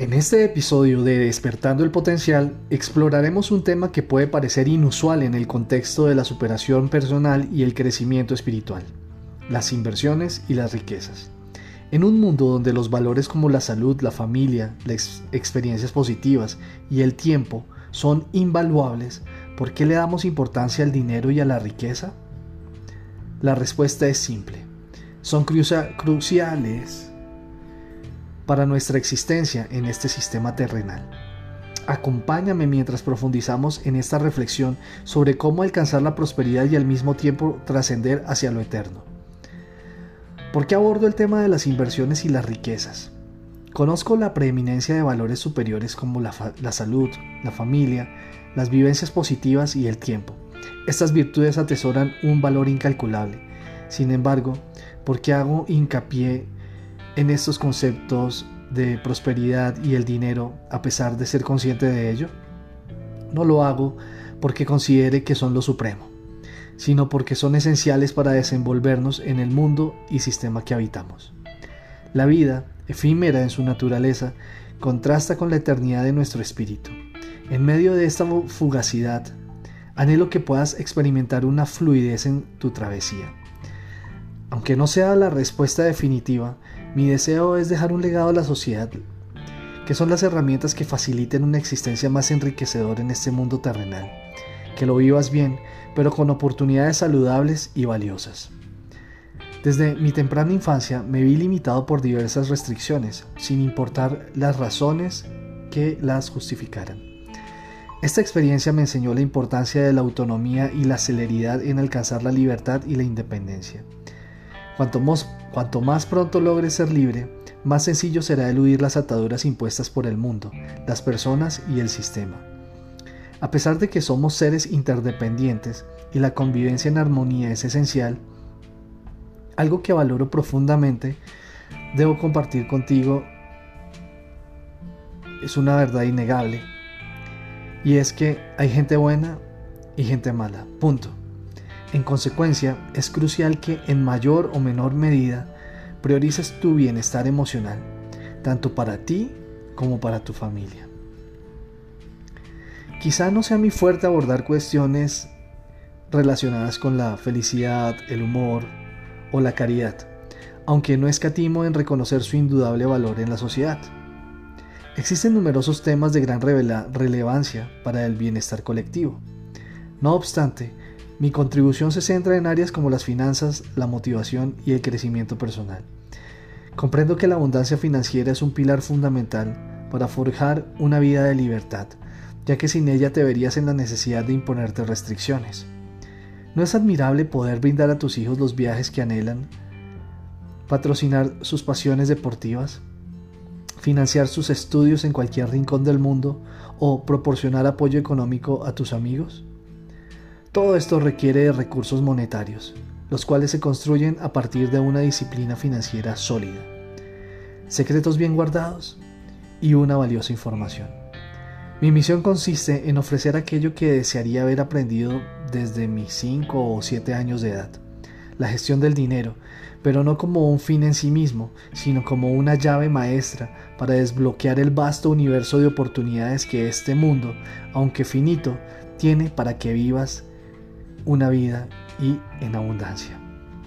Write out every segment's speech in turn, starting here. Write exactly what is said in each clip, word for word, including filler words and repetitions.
En este episodio de Despertando el Potencial exploraremos un tema que puede parecer inusual en el contexto de la superación personal y el crecimiento espiritual: las inversiones y las riquezas. En un mundo donde los valores como la salud, la familia, las experiencias positivas y el tiempo son invaluables, ¿por qué le damos importancia al dinero y a la riqueza? La respuesta es simple: son crucia- cruciales para nuestra existencia en este sistema terrenal. Acompáñame mientras profundizamos en esta reflexión sobre cómo alcanzar la prosperidad y al mismo tiempo trascender hacia lo eterno. ¿Por qué abordo el tema de las inversiones y las riquezas? Conozco la preeminencia de valores superiores como la, fa- la salud, la familia, las vivencias positivas y el tiempo. Estas virtudes atesoran un valor incalculable. Sin embargo, ¿por qué hago hincapié en estos conceptos de prosperidad y el dinero a pesar de ser consciente de ello? No lo hago porque considere que son lo supremo, sino porque son esenciales para desenvolvernos en el mundo y sistema que habitamos. La vida, efímera en su naturaleza, contrasta con la eternidad de nuestro espíritu. En medio de esta fugacidad, anhelo que puedas experimentar una fluidez en tu travesía. Aunque no sea la respuesta definitiva, mi deseo es dejar un legado a la sociedad, que son las herramientas que faciliten una existencia más enriquecedora en este mundo terrenal. Que lo vivas bien, pero con oportunidades saludables y valiosas. Desde mi temprana infancia me vi limitado por diversas restricciones, sin importar las razones que las justificaran. Esta experiencia me enseñó la importancia de la autonomía y la celeridad en alcanzar la libertad y la independencia. Cuanto más, cuanto más pronto logres ser libre, más sencillo será eludir las ataduras impuestas por el mundo, las personas y el sistema. A pesar de que somos seres interdependientes y la convivencia en armonía es esencial, algo que valoro profundamente, debo compartir contigo, es una verdad innegable, y es que hay gente buena y gente mala, punto. En consecuencia, es crucial que en mayor o menor medida priorices tu bienestar emocional, tanto para ti como para tu familia. Quizá no sea muy fuerte abordar cuestiones relacionadas con la felicidad, el humor o la caridad, aunque no escatimo en reconocer su indudable valor en la sociedad. Existen numerosos temas de gran revela- relevancia para el bienestar colectivo. No obstante, mi contribución se centra en áreas como las finanzas, la motivación y el crecimiento personal. Comprendo que la abundancia financiera es un pilar fundamental para forjar una vida de libertad, ya que sin ella te verías en la necesidad de imponerte restricciones. ¿No es admirable poder brindar a tus hijos los viajes que anhelan, patrocinar sus pasiones deportivas, financiar sus estudios en cualquier rincón del mundo o proporcionar apoyo económico a tus amigos? Todo esto requiere de recursos monetarios, los cuales se construyen a partir de una disciplina financiera sólida, secretos bien guardados y una valiosa información. Mi misión consiste en ofrecer aquello que desearía haber aprendido desde mis cinco o siete años de edad: la gestión del dinero, pero no como un fin en sí mismo, sino como una llave maestra para desbloquear el vasto universo de oportunidades que este mundo, aunque finito, tiene para que vivas una vida y en abundancia.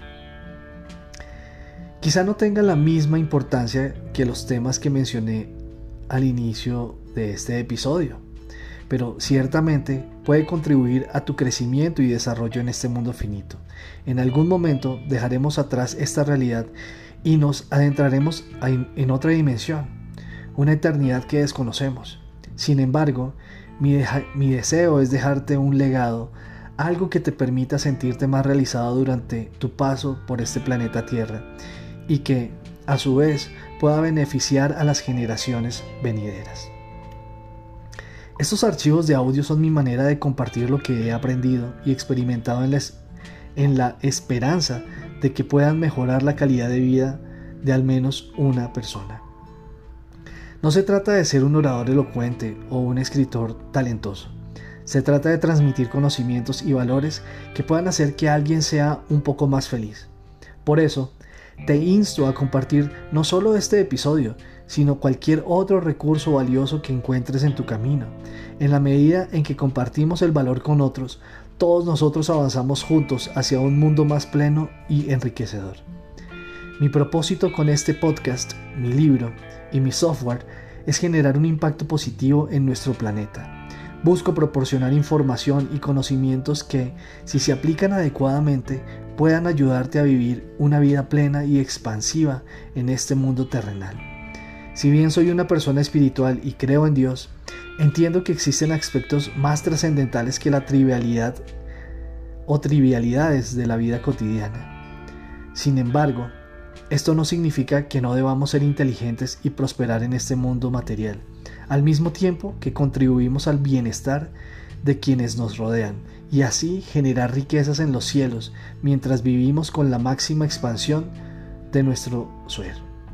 Quizá no tenga la misma importancia que los temas que mencioné al inicio de este episodio, pero ciertamente puede contribuir a tu crecimiento y desarrollo en este mundo finito. En algún momento dejaremos atrás esta realidad y nos adentraremos en otra dimensión, una eternidad que desconocemos. Sin embargo, mi, deja- mi deseo es dejarte un legado, algo que te permita sentirte más realizado durante tu paso por este planeta Tierra y que, a su vez, pueda beneficiar a las generaciones venideras. Estos archivos de audio son mi manera de compartir lo que he aprendido y experimentado en la, en la esperanza de que puedan mejorar la calidad de vida de al menos una persona. No se trata de ser un orador elocuente o un escritor talentoso. Se trata de transmitir conocimientos y valores que puedan hacer que alguien sea un poco más feliz. Por eso, te insto a compartir no solo este episodio, sino cualquier otro recurso valioso que encuentres en tu camino. En la medida en que compartimos el valor con otros, todos nosotros avanzamos juntos hacia un mundo más pleno y enriquecedor. Mi propósito con este podcast, mi libro y mi software es generar un impacto positivo en nuestro planeta. Busco proporcionar información y conocimientos que, si se aplican adecuadamente, puedan ayudarte a vivir una vida plena y expansiva en este mundo terrenal. Si bien soy una persona espiritual y creo en Dios, entiendo que existen aspectos más trascendentales que la trivialidad o trivialidades de la vida cotidiana. Sin embargo, esto no significa que no debamos ser inteligentes y prosperar en este mundo material, al mismo tiempo que contribuimos al bienestar de quienes nos rodean y así generar riquezas en los cielos mientras vivimos con la máxima expansión de nuestro ser.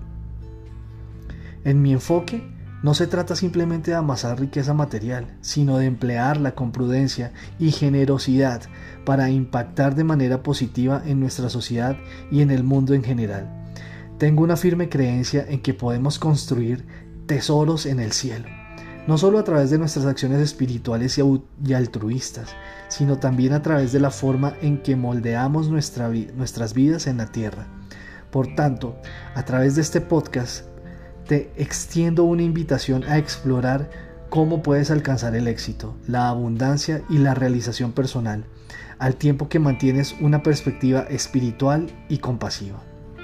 En mi enfoque, no se trata simplemente de amasar riqueza material, sino de emplearla con prudencia y generosidad para impactar de manera positiva en nuestra sociedad y en el mundo en general. Tengo una firme creencia en que podemos construir tesoros en el cielo, no solo a través de nuestras acciones espirituales y altruistas, sino también a través de la forma en que moldeamos nuestra vi- nuestras vidas en la tierra. Por tanto, a través de este podcast, te extiendo una invitación a explorar cómo puedes alcanzar el éxito, la abundancia y la realización personal, al tiempo que mantienes una perspectiva espiritual y compasiva.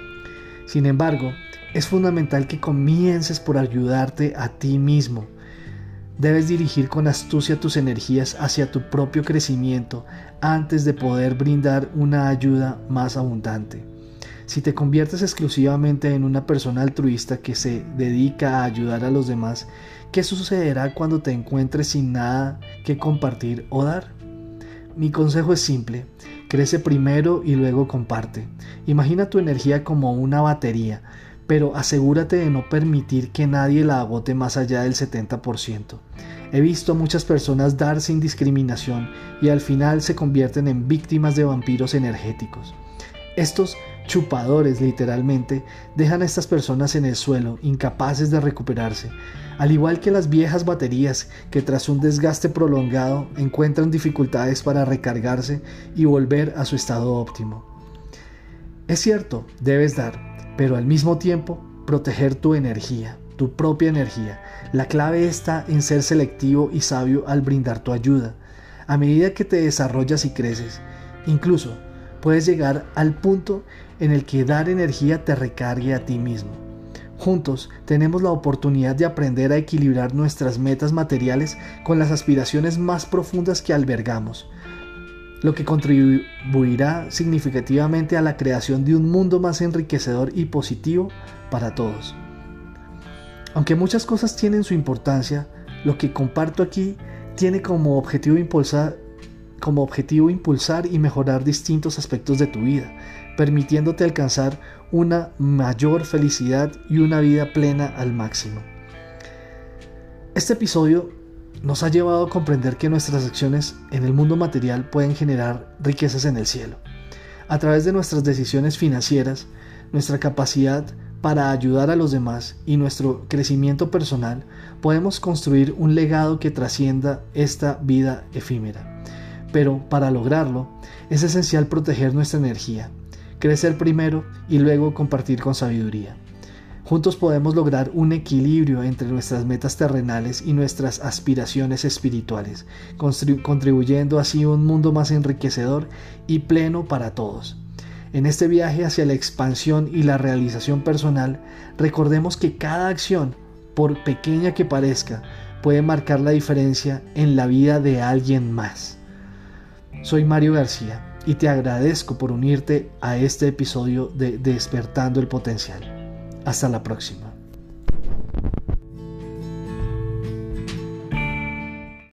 Sin embargo, es fundamental que comiences por ayudarte a ti mismo. Debes dirigir con astucia tus energías hacia tu propio crecimiento antes de poder brindar una ayuda más abundante. Si te conviertes exclusivamente en una persona altruista que se dedica a ayudar a los demás, ¿qué sucederá cuando te encuentres sin nada que compartir o dar? Mi consejo es simple: crece primero y luego comparte. Imagina tu energía como una batería, pero asegúrate de no permitir que nadie la agote más allá del setenta por ciento. He visto a muchas personas dar sin discriminación y al final se convierten en víctimas de vampiros energéticos. Estos chupadores, literalmente, dejan a estas personas en el suelo, incapaces de recuperarse, al igual que las viejas baterías que tras un desgaste prolongado encuentran dificultades para recargarse y volver a su estado óptimo. Es cierto, debes dar, pero al mismo tiempo proteger tu energía, tu propia energía. La clave está en ser selectivo y sabio al brindar tu ayuda. A medida que te desarrollas y creces, incluso puedes llegar al punto en el que dar energía te recargue a ti mismo. Juntos tenemos la oportunidad de aprender a equilibrar nuestras metas materiales con las aspiraciones más profundas que albergamos, lo que contribuirá significativamente a la creación de un mundo más enriquecedor y positivo para todos. Aunque muchas cosas tienen su importancia, lo que comparto aquí tiene como objetivo impulsar como objetivo impulsar y mejorar distintos aspectos de tu vida, permitiéndote alcanzar una mayor felicidad y una vida plena al máximo. Este episodio nos ha llevado a comprender que nuestras acciones en el mundo material pueden generar riquezas en el cielo. A través de nuestras decisiones financieras, nuestra capacidad para ayudar a los demás y nuestro crecimiento personal, podemos construir un legado que trascienda esta vida efímera. Pero para lograrlo, es esencial proteger nuestra energía, crecer primero y luego compartir con sabiduría. Juntos podemos lograr un equilibrio entre nuestras metas terrenales y nuestras aspiraciones espirituales, contribuyendo así a un mundo más enriquecedor y pleno para todos. En este viaje hacia la expansión y la realización personal, recordemos que cada acción, por pequeña que parezca, puede marcar la diferencia en la vida de alguien más. Soy Mario García y te agradezco por unirte a este episodio de Despertando el Potencial. Hasta la próxima.